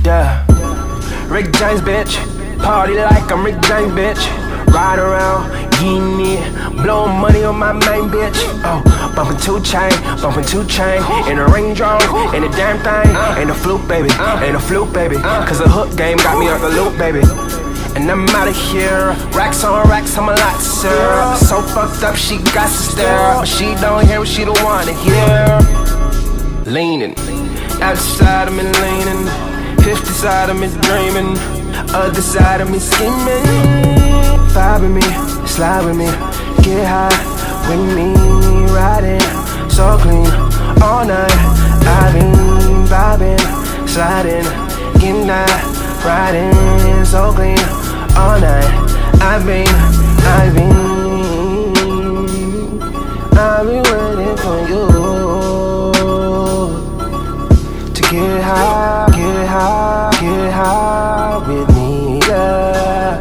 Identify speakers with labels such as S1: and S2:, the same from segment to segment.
S1: Yeah, Rick James, bitch. Party like I'm Rick James, bitch. Ride around, getting it, blowing money on my main bitch. Oh, bumping 2 Chainz, bumping 2 Chainz in a Range Rover, in a damn thing, ain't a fluke, baby, ain't a fluke, baby. Cause the hook game got me out the loop, baby. And I'm out of here, racks on racks, I'm a lot to serve. So fucked up, she got to stare, but she don't hear what she don't wanna hear. Leaning, outside of me leaning, 50 side of me dreaming, other side of me scheming. Vibe with me, slide with me, get high with me, riding so clean all night. I've been vibing, sliding, getting high, riding so clean all night. I've been waiting for you to get high, get high, get high with me, yeah.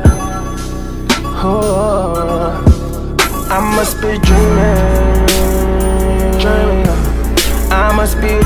S1: Oh, I must be dreaming, dreaming. I must be